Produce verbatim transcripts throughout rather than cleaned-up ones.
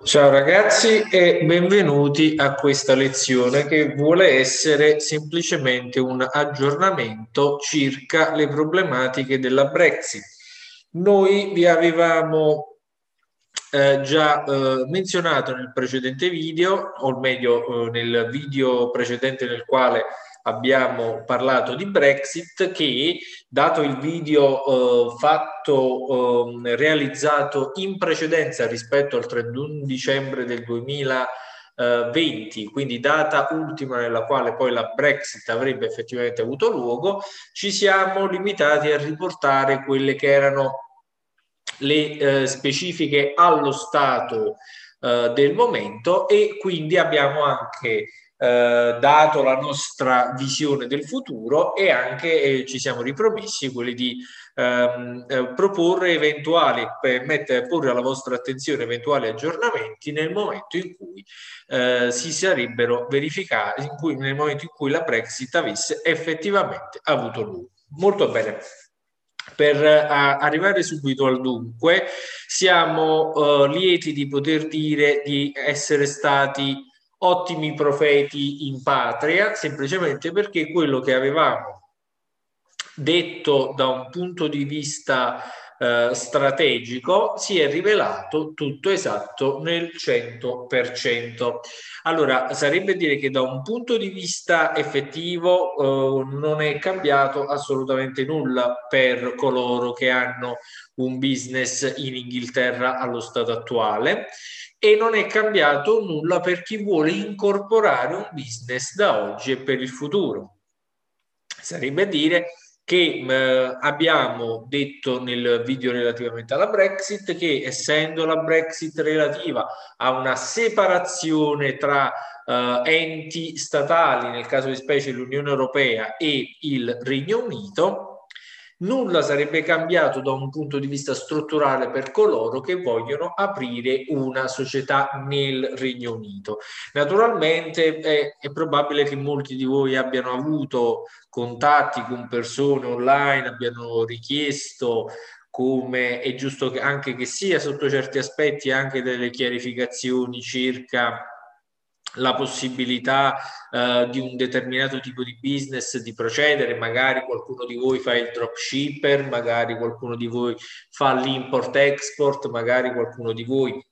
Ciao ragazzi e benvenuti a questa lezione che vuole essere semplicemente un aggiornamento circa le problematiche della Brexit. Noi vi avevamo eh, già eh, menzionato nel precedente video, o meglio eh, nel video precedente nel quale abbiamo parlato di Brexit, che dato il video eh, fatto, eh, realizzato in precedenza rispetto al trentuno dicembre del duemilaventi, quindi data ultima nella quale poi la Brexit avrebbe effettivamente avuto luogo, ci siamo limitati a riportare quelle che erano le eh, specifiche allo stato eh, del momento, e quindi abbiamo anche eh, dato la nostra visione del futuro, e anche eh, ci siamo ripromessi quelli di ehm, eh, proporre eventuali, per mettere, porre alla vostra attenzione eventuali aggiornamenti nel momento in cui eh, si sarebbero verificati, in cui, nel momento in cui la Brexit avesse effettivamente avuto luogo. Molto bene. Per uh, arrivare subito al dunque, siamo uh, lieti di poter dire di essere stati ottimi profeti in patria, semplicemente perché quello che avevamo detto da un punto di vista eh, strategico si è rivelato tutto esatto nel cento per cento. Allora, sarebbe dire che da un punto di vista effettivo eh, non è cambiato assolutamente nulla per coloro che hanno un business in Inghilterra allo stato attuale, e non è cambiato nulla per chi vuole incorporare un business da oggi e per il futuro. Sarebbe dire che eh, abbiamo detto nel video relativamente alla Brexit che, essendo la Brexit relativa a una separazione tra eh, enti statali, nel caso di specie l'Unione Europea e il Regno Unito, nulla sarebbe cambiato da un punto di vista strutturale per coloro che vogliono aprire una società nel Regno Unito. Naturalmente è, è probabile che molti di voi abbiano avuto contatti con persone online, abbiano richiesto, come è giusto che anche che sia sotto certi aspetti, anche delle chiarificazioni circa la possibilità eh, di un determinato tipo di business di procedere. Magari qualcuno di voi fa il dropshipper, magari qualcuno di voi fa l'import-export, magari qualcuno di voi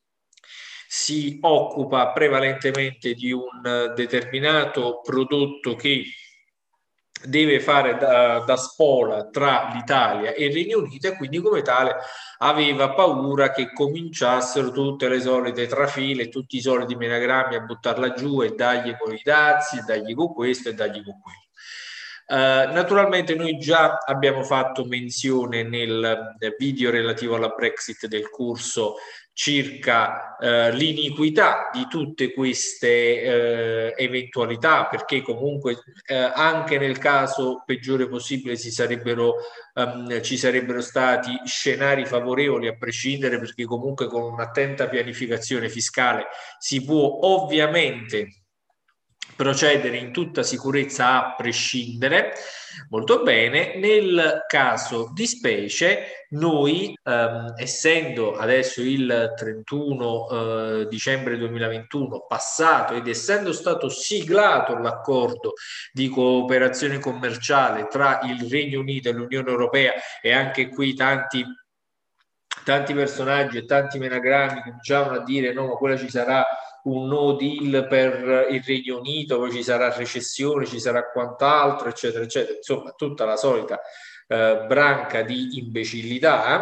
si occupa prevalentemente di un determinato prodotto che deve fare da, da spola tra l'Italia e il Regno Unito, e quindi come tale aveva paura che cominciassero tutte le solite trafile, tutti i soliti menagrammi a buttarla giù e dargli con i dazi, e dargli con questo e dargli con quello. Uh, naturalmente noi già abbiamo fatto menzione nel, nel video relativo alla Brexit del corso circa uh, l'iniquità di tutte queste uh, eventualità, perché comunque uh, anche nel caso peggiore possibile si sarebbero, um, ci sarebbero stati scenari favorevoli a prescindere, perché comunque con un'attenta pianificazione fiscale si può ovviamente procedere in tutta sicurezza a prescindere. Molto bene. Nel caso di specie, noi ehm, essendo adesso il trentuno eh, dicembre duemilaventuno passato, ed essendo stato siglato l'accordo di cooperazione commerciale tra il Regno Unito e l'Unione Europea, e anche qui tanti tanti personaggi e tanti menagrammi cominciavano a dire no, ma quella ci sarà un no deal per il Regno Unito, poi ci sarà recessione, ci sarà quant'altro, eccetera, eccetera. Insomma, tutta la solita eh, branca di imbecillità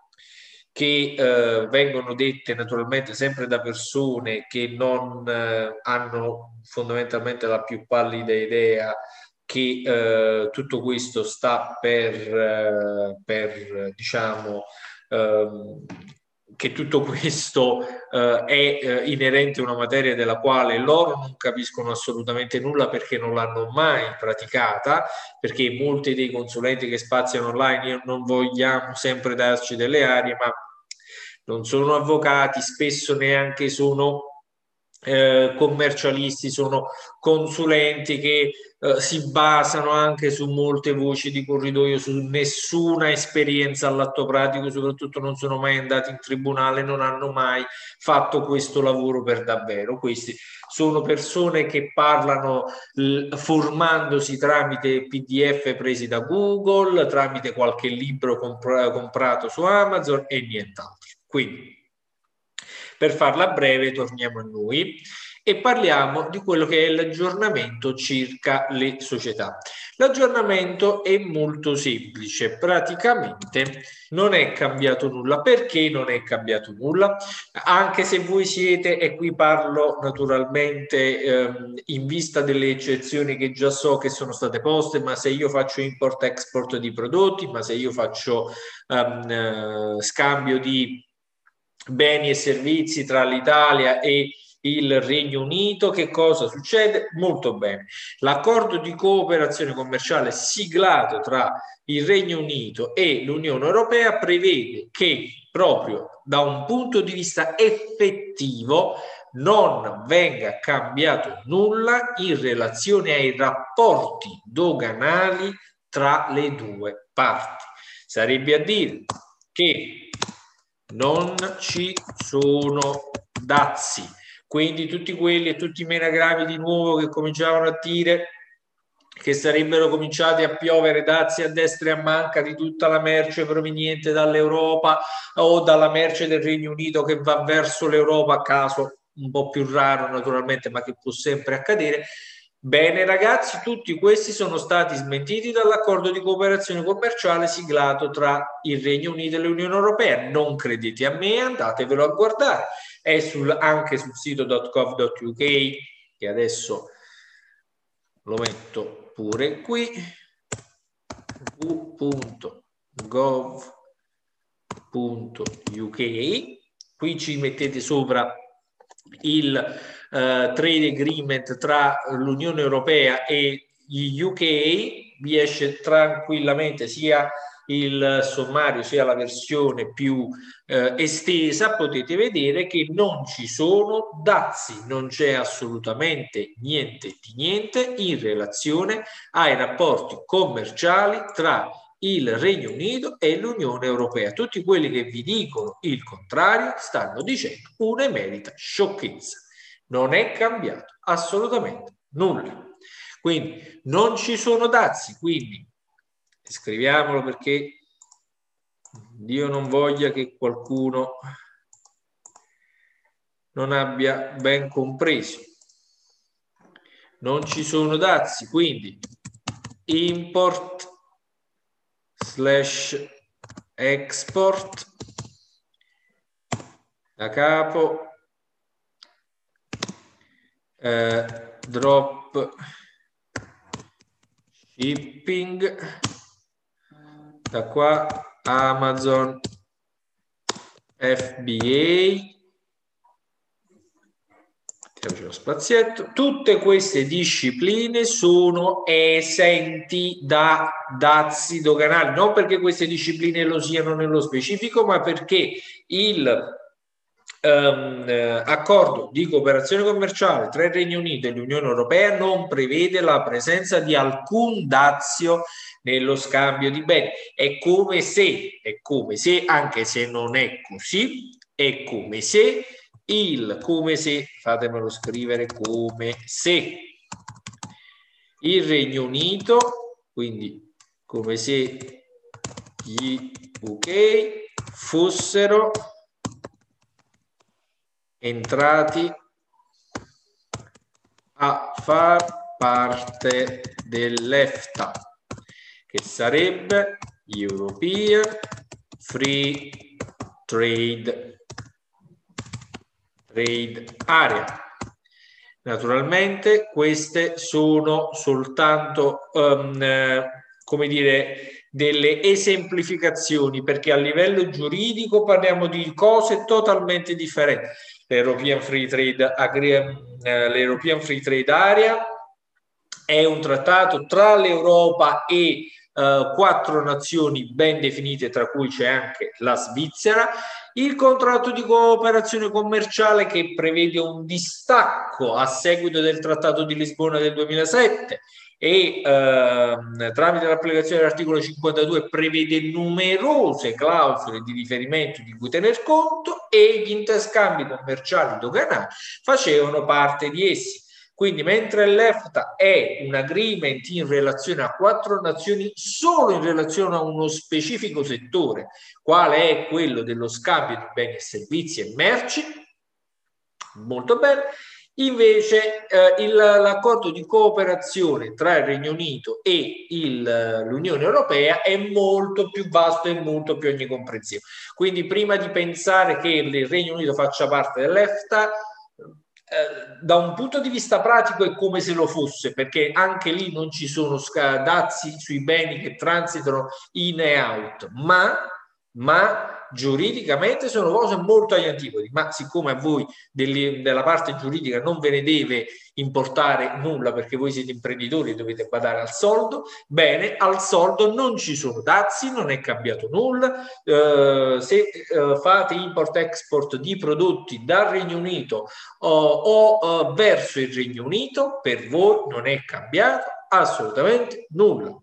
che eh, vengono dette naturalmente sempre da persone che non eh, hanno fondamentalmente la più pallida idea che eh, tutto questo sta per, eh, per diciamo, ehm, che tutto questo eh, è eh, inerente a una materia della quale loro non capiscono assolutamente nulla, perché non l'hanno mai praticata, perché molti dei consulenti che spaziano online, io non vogliamo sempre darci delle arie, ma non sono avvocati, spesso neanche sono eh, commercialisti, sono consulenti che eh, si basano anche su molte voci di corridoio, su nessuna esperienza all'atto pratico, soprattutto non sono mai andati in tribunale, non hanno mai fatto questo lavoro per davvero. Questi sono persone che parlano formandosi tramite P D F presi da Google, tramite qualche libro compr- comprato su Amazon e nient'altro. Quindi, per farla breve, torniamo a noi e parliamo di quello che è l'aggiornamento circa le società. L'aggiornamento è molto semplice, praticamente non è cambiato nulla. Perché non è cambiato nulla? Anche se voi siete, e qui parlo naturalmente ehm, in vista delle eccezioni che già so che sono state poste, ma se io faccio import-export di prodotti, ma se io faccio ehm, eh, scambio di beni e servizi tra l'Italia e il Regno Unito, che cosa succede? Molto bene. L'accordo di cooperazione commerciale siglato tra il Regno Unito e l'Unione Europea prevede che proprio da un punto di vista effettivo non venga cambiato nulla in relazione ai rapporti doganali tra le due parti. Sarebbe a dire che non ci sono dazi, quindi tutti quelli e tutti i menagravi di nuovo che cominciavano a dire che sarebbero cominciati a piovere dazi a destra e a manca di tutta la merce proveniente dall'Europa o dalla merce del Regno Unito che va verso l'Europa, caso un po' più raro naturalmente, ma che può sempre accadere. Bene ragazzi, tutti questi sono stati smentiti dall'accordo di cooperazione commerciale siglato tra il Regno Unito e l'Unione Europea. Non credete a me, andatevelo a guardare. È sul, anche sul sito .gov dot U K, che adesso lo metto pure qui, w punto gov punto U K. Qui ci mettete sopra il uh, trade agreement tra l'Unione Europea e gli U K, vi esce tranquillamente sia il sommario sia la versione più eh, estesa. Potete vedere che non ci sono dazi, non c'è assolutamente niente di niente in relazione ai rapporti commerciali tra il Regno Unito e l'Unione Europea. Tutti quelli che vi dicono il contrario stanno dicendo un'emerita sciocchezza. Non è cambiato assolutamente nulla. Quindi non ci sono dazi, quindi scriviamolo perché Dio non voglia che qualcuno non abbia ben compreso. Non ci sono dazi, quindi import slash export da capo eh, drop shipping da qua Amazon F B A, lo spazietto. Tutte queste discipline sono esenti da dazi doganali, non perché queste discipline lo siano nello specifico, ma perché il Um, eh, accordo di cooperazione commerciale tra il Regno Unito e l'Unione Europea non prevede la presenza di alcun dazio nello scambio di beni. È come se, è come se, anche se non è così, è come se il, come se, fatemelo scrivere, come se il Regno Unito, quindi come se gli U K fossero entrati a far parte dell'EFTA, che sarebbe European Free Trade, Trade Area. Naturalmente queste sono soltanto um, eh, come dire, delle esemplificazioni, perché a livello giuridico parliamo di cose totalmente differenti. L'European Free Trade Agreement, eh, l'European Free Trade Area è un trattato tra l'Europa e Uh, quattro nazioni ben definite, tra cui c'è anche la Svizzera, Il contratto di cooperazione commerciale che prevede un distacco a seguito del Trattato di Lisbona del duemilasette e ehm, tramite l'applicazione dell'articolo cinquantadue prevede numerose clausole di riferimento di cui tener conto, e gli interscambi commerciali doganali facevano parte di essi. Quindi mentre l'EFTA è un agreement in relazione a quattro nazioni solo in relazione a uno specifico settore, quale è quello dello scambio di beni e servizi e merci, molto bene. Invece eh, l'accordo di cooperazione tra il Regno Unito e l'Unione Europea è molto più vasto e molto più onnicomprensivo. Quindi prima di pensare che il Regno Unito faccia parte dell'EFTA, eh, da un punto di vista pratico è come se lo fosse, perché anche lì non ci sono dazi sui beni che transitano in e out, ma ma giuridicamente sono cose molto agli antipodi. Ma siccome a voi delle, della parte giuridica non ve ne deve importare nulla, perché voi siete imprenditori e dovete badare al soldo, bene, al soldo non ci sono dazi, non è cambiato nulla. Eh, se eh, fate import-export di prodotti dal Regno Unito o, o eh, verso il Regno Unito, per voi non è cambiato assolutamente nulla.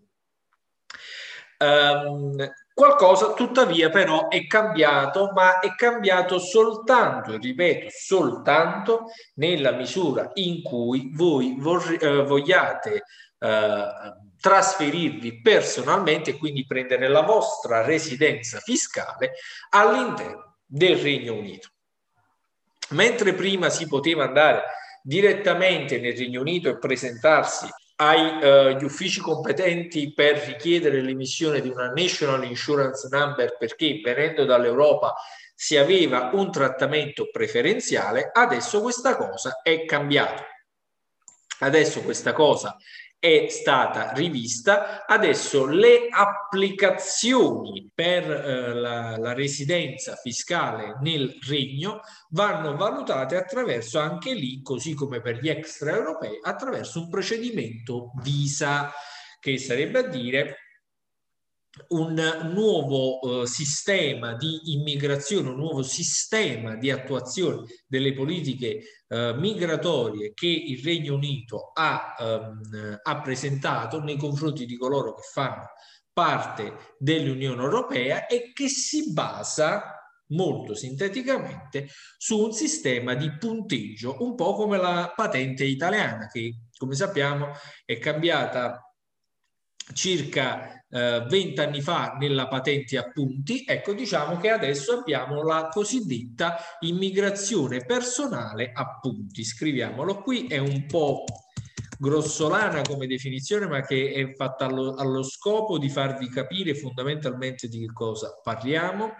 Um, qualcosa tuttavia però è cambiato, ma è cambiato soltanto, ripeto, soltanto nella misura in cui voi eh, vogliate eh, trasferirvi personalmente e quindi prendere la vostra residenza fiscale all'interno del Regno Unito. Mentre prima si poteva andare direttamente nel Regno Unito e presentarsi agli uh, uffici competenti per richiedere l'emissione di una National Insurance Number, perché venendo dall'Europa si aveva un trattamento preferenziale, adesso questa cosa è cambiata. Adesso questa cosa è stata rivista, adesso le applicazioni per eh, la, la residenza fiscale nel Regno vanno valutate attraverso, anche lì, così come per gli extraeuropei, attraverso un procedimento visa, che sarebbe a dire un nuovo eh, sistema di immigrazione, un nuovo sistema di attuazione delle politiche eh, migratorie che il Regno Unito ha, ehm, ha presentato nei confronti di coloro che fanno parte dell'Unione Europea, e che si basa molto sinteticamente su un sistema di punteggio, un po' come la patente italiana, che come sappiamo è cambiata circa venti eh, fa nella patente a punti. Ecco, diciamo che adesso abbiamo la cosiddetta immigrazione personale a punti. Scriviamolo qui, è un po' grossolana come definizione, ma che è fatta allo, allo scopo di farvi capire fondamentalmente di che cosa parliamo.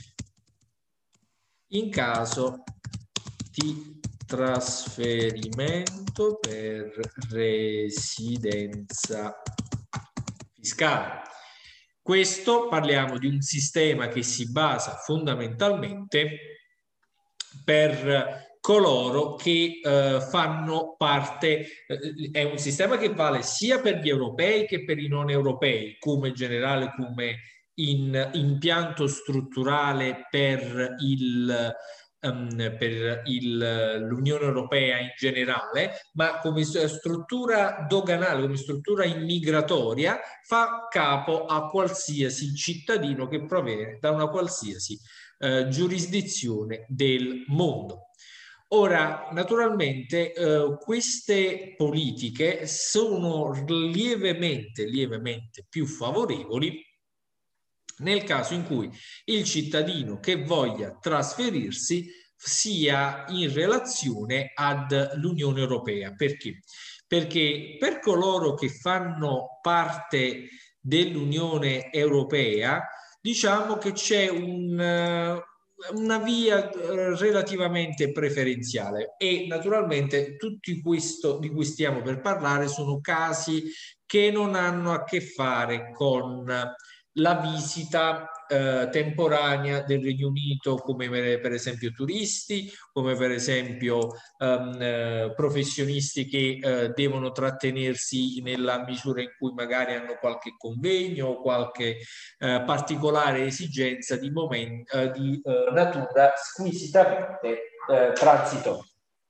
In caso di trasferimento per residenza fiscale. Questo, parliamo di un sistema che si basa fondamentalmente per coloro che eh, fanno parte, eh, è un sistema che vale sia per gli europei che per i non europei, come generale, come in impianto strutturale per il Um, per l'Unione Europea in generale, ma come struttura doganale, come struttura immigratoria, fa capo a qualsiasi cittadino che proviene da una qualsiasi uh, giurisdizione del mondo. Ora, naturalmente, eh, queste politiche sono lievemente, lievemente più favorevoli nel caso in cui il cittadino che voglia trasferirsi sia in relazione all'Unione Europea. Perché? Perché per coloro che fanno parte dell'Unione Europea, diciamo che c'è un, una via relativamente preferenziale, e naturalmente tutti questo di cui stiamo per parlare sono casi che non hanno a che fare con la visita eh, temporanea del Regno Unito, come per esempio turisti, come per esempio ehm, eh, professionisti che eh, devono trattenersi nella misura in cui magari hanno qualche convegno o qualche eh, particolare esigenza di, momento, eh, di eh, natura squisitamente eh, transitoria.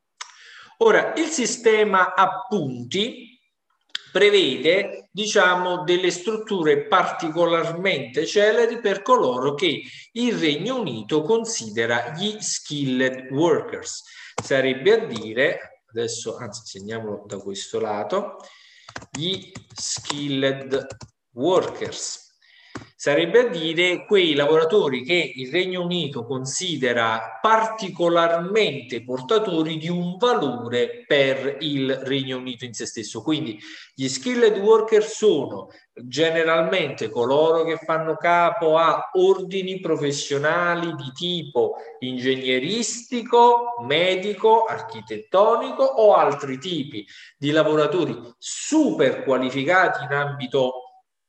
Ora, il sistema a punti prevede, diciamo, delle strutture particolarmente celeri per coloro che il Regno Unito considera gli skilled workers. Sarebbe a dire, adesso anzi segniamolo da questo lato, gli skilled workers. Sarebbe a dire quei lavoratori che il Regno Unito considera particolarmente portatori di un valore per il Regno Unito in se stesso. Quindi gli skilled worker sono generalmente coloro che fanno capo a ordini professionali di tipo ingegneristico, medico, architettonico o altri tipi di lavoratori super qualificati in ambito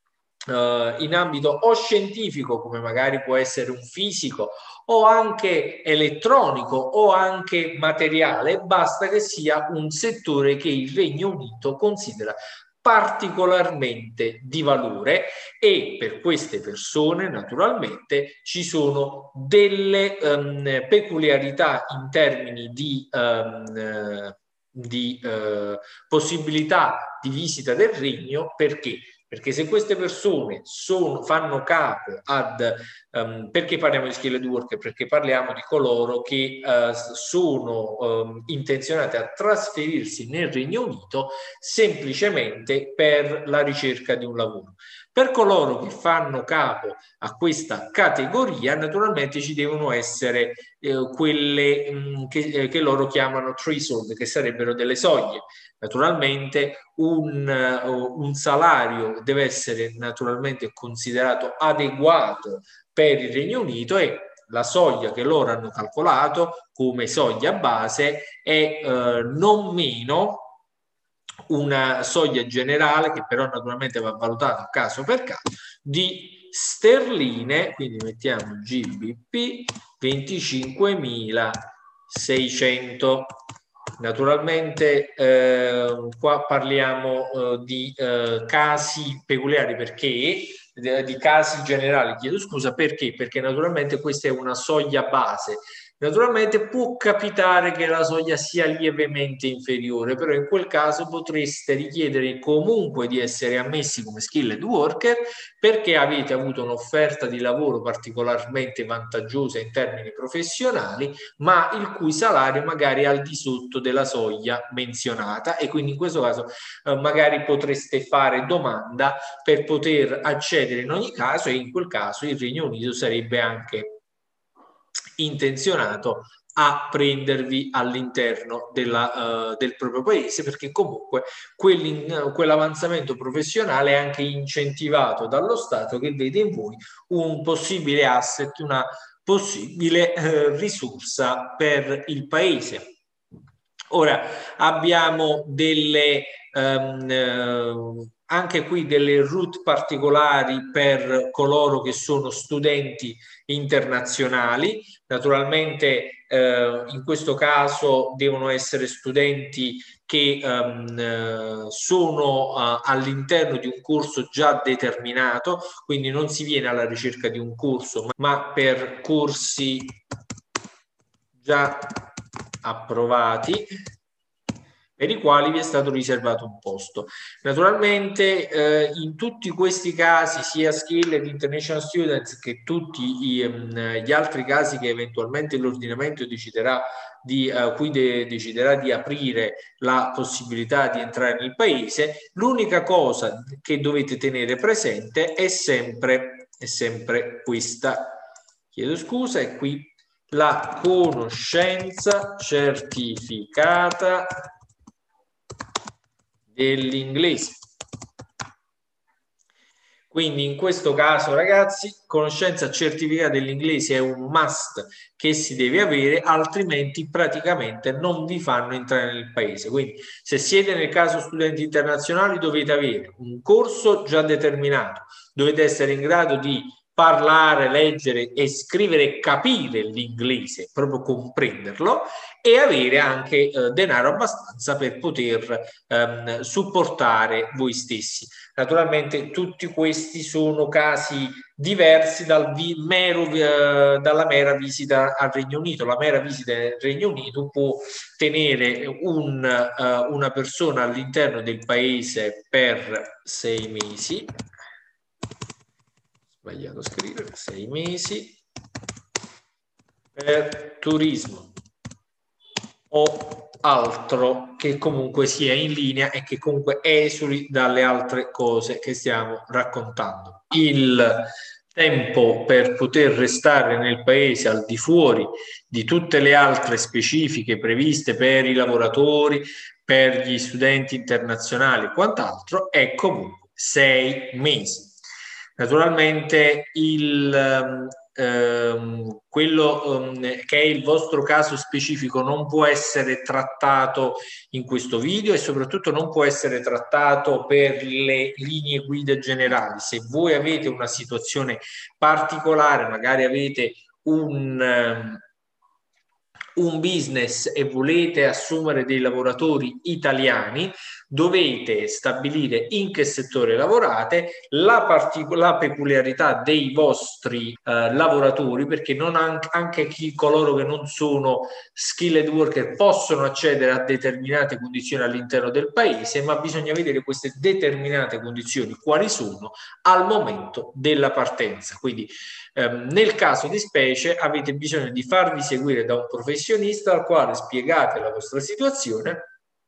Uh, in ambito o scientifico, come magari può essere un fisico, o anche elettronico o anche materiale, basta che sia un settore che il Regno Unito considera particolarmente di valore, e per queste persone naturalmente ci sono delle um, peculiarità in termini di um, di uh, possibilità di visita del regno. Perché? Perché se queste persone sono, fanno capo ad, um, perché parliamo di skilled worker? Perché parliamo di coloro che uh, sono um, intenzionati a trasferirsi nel Regno Unito semplicemente per la ricerca di un lavoro. Per coloro che fanno capo a questa categoria, naturalmente ci devono essere eh, quelle mh, che, eh, che loro chiamano threshold, che sarebbero delle soglie. Naturalmente un, uh, un salario deve essere naturalmente considerato adeguato per il Regno Unito, e la soglia che loro hanno calcolato come soglia base è uh, non meno una soglia generale, che però naturalmente va valutata caso per caso, di sterline, quindi mettiamo G B P, venticinquemilaseicento. Naturalmente eh, qua parliamo eh, di eh, casi peculiari, perché di casi generali, chiedo scusa, perché? Perché naturalmente questa è una soglia base. Naturalmente può capitare che la soglia sia lievemente inferiore, però in quel caso potreste richiedere comunque di essere ammessi come skilled worker, perché avete avuto un'offerta di lavoro particolarmente vantaggiosa in termini professionali, ma il cui salario magari è al di sotto della soglia menzionata, e quindi in questo caso eh, magari potreste fare domanda per poter accedere in ogni caso, e in quel caso il Regno Unito sarebbe anche intenzionato a prendervi all'interno della, uh, del proprio paese, perché comunque quell'avanzamento professionale è anche incentivato dallo Stato, che vede in voi un possibile asset, una possibile uh, risorsa per il paese. Ora abbiamo delle um, uh, anche qui delle route particolari per coloro che sono studenti internazionali. Naturalmente eh, in questo caso devono essere studenti che um, sono uh, all'interno di un corso già determinato, quindi non si viene alla ricerca di un corso, ma, ma per corsi già approvati, per i quali vi è stato riservato un posto. Naturalmente eh, in tutti questi casi, sia skilled international students che tutti i, um, gli altri casi che eventualmente l'ordinamento deciderà di, uh, cui de deciderà di aprire la possibilità di entrare nel paese, l'unica cosa che dovete tenere presente è sempre, è sempre questa. Chiedo scusa, è qui la conoscenza certificata dell'inglese. Quindi in questo caso, ragazzi, conoscenza certificata dell'inglese è un must che si deve avere, altrimenti praticamente non vi fanno entrare nel paese. Quindi se siete nel caso studenti internazionali dovete avere un corso già determinato, dovete essere in grado di parlare, leggere e scrivere e capire l'inglese, proprio comprenderlo, e avere anche eh, denaro abbastanza per poter ehm, supportare voi stessi. Naturalmente tutti questi sono casi diversi dal vi- mero, eh, dalla mera visita al Regno Unito. La mera visita al Regno Unito può tenere un, eh, una persona all'interno del paese per sei mesi. Sbagliato a scrivere, sei mesi per turismo o altro che comunque sia in linea e che comunque esuli dalle altre cose che stiamo raccontando. Il tempo per poter restare nel paese al di fuori di tutte le altre specifiche previste per i lavoratori, per gli studenti internazionali e quant'altro è comunque sei mesi. Naturalmente il ehm, quello ehm, che è il vostro caso specifico non può essere trattato in questo video e soprattutto non può essere trattato per le linee guida generali. Se voi avete una situazione particolare, magari avete un, ehm, un business e volete assumere dei lavoratori italiani, dovete stabilire in che settore lavorate, la, partic- la peculiarità dei vostri eh, lavoratori, perché non anche, anche chi, coloro che non sono skilled worker possono accedere a determinate condizioni all'interno del paese, ma bisogna vedere queste determinate condizioni quali sono al momento della partenza. Quindi ehm, nel caso di specie avete bisogno di farvi seguire da un professionista al quale spiegate la vostra situazione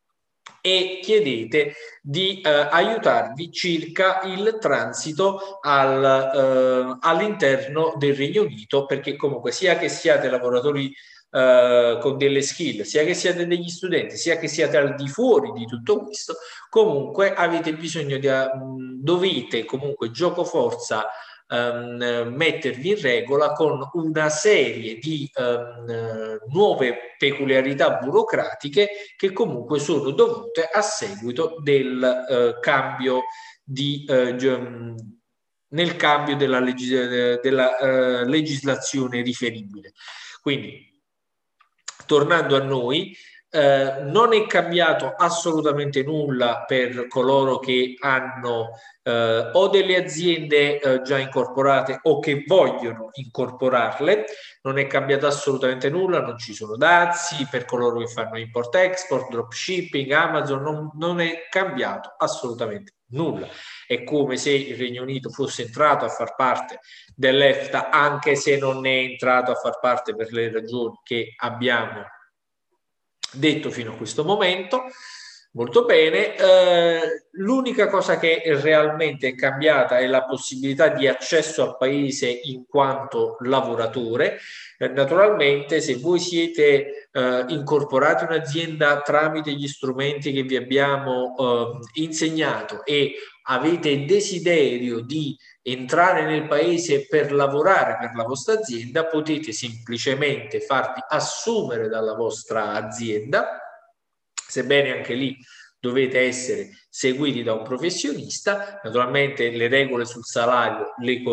e chiedete di eh, aiutarvi circa il transito al, eh, all'interno del Regno Unito, perché comunque sia che siate lavoratori eh, con delle skill, sia che siate degli studenti, sia che siate al di fuori di tutto questo, comunque avete bisogno di, um, dovete comunque gioco forza Um, mettervi in regola con una serie di um, nuove peculiarità burocratiche che comunque sono dovute a seguito del uh, cambio di uh, nel cambio della, legis- della uh, legislazione riferibile. Quindi, tornando a noi, eh, non è cambiato assolutamente nulla per coloro che hanno eh, o delle aziende eh, già incorporate o che vogliono incorporarle. Non è cambiato assolutamente nulla, non ci sono dazi per coloro che fanno import-export, dropshipping, Amazon, non, non è cambiato assolutamente nulla. È come se il Regno Unito fosse entrato a far parte dell'EFTA, anche se non è entrato a far parte per le ragioni che abbiamo detto fino a questo momento. Molto bene, eh, l'unica cosa che realmente è cambiata è la possibilità di accesso al paese in quanto lavoratore. Eh, naturalmente, se voi siete eh, incorporati in un'azienda tramite gli strumenti che vi abbiamo eh, insegnato e avete desiderio di entrare nel paese per lavorare per la vostra azienda, potete semplicemente farvi assumere dalla vostra azienda, sebbene anche lì dovete essere seguiti da un professionista. Naturalmente le regole sul salario le,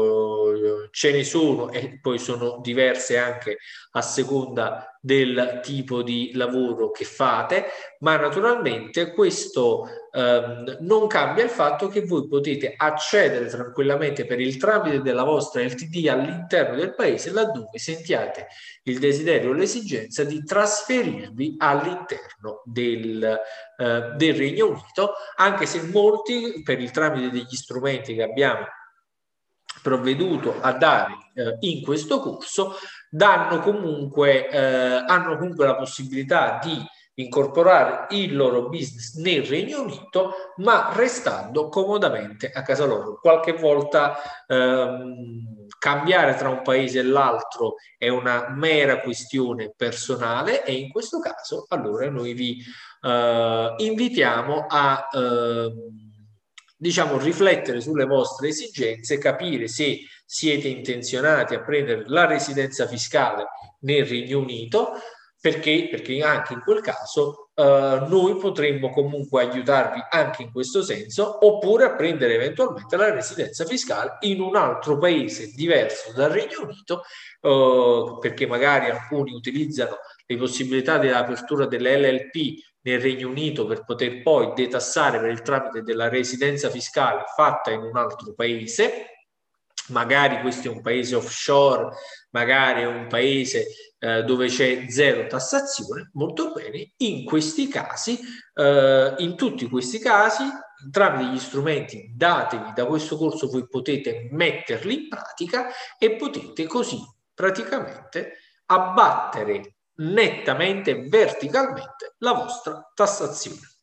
ce ne sono e poi sono diverse anche a seconda del tipo di lavoro che fate, ma naturalmente questo ehm, non cambia il fatto che voi potete accedere tranquillamente per il tramite della vostra L T D all'interno del paese laddove sentiate il desiderio o l'esigenza di trasferirvi all'interno del, eh, del Regno Unito, anche se molti per il tramite degli strumenti che abbiamo provveduto a dare eh, in questo corso danno comunque, eh, hanno comunque la possibilità di incorporare il loro business nel Regno Unito, ma restando comodamente a casa loro. Qualche volta ehm, cambiare tra un paese e l'altro è una mera questione personale e in questo caso allora noi vi eh, invitiamo a, eh, diciamo, riflettere sulle vostre esigenze, capire se siete intenzionati a prendere la residenza fiscale nel Regno Unito, perché, perché anche in quel caso eh, noi potremmo comunque aiutarvi anche in questo senso, oppure a prendere eventualmente la residenza fiscale in un altro paese diverso dal Regno Unito, eh, perché magari alcuni utilizzano le possibilità dell'apertura delle L L P nel Regno Unito per poter poi detassare per il tramite della residenza fiscale fatta in un altro paese. Magari questo è un paese offshore, magari è un paese eh, dove c'è zero tassazione. Molto bene, in questi casi, eh, in tutti questi casi, tramite gli strumenti datevi da questo corso, voi potete metterli in pratica e potete così praticamente abbattere nettamente, verticalmente la vostra tassazione.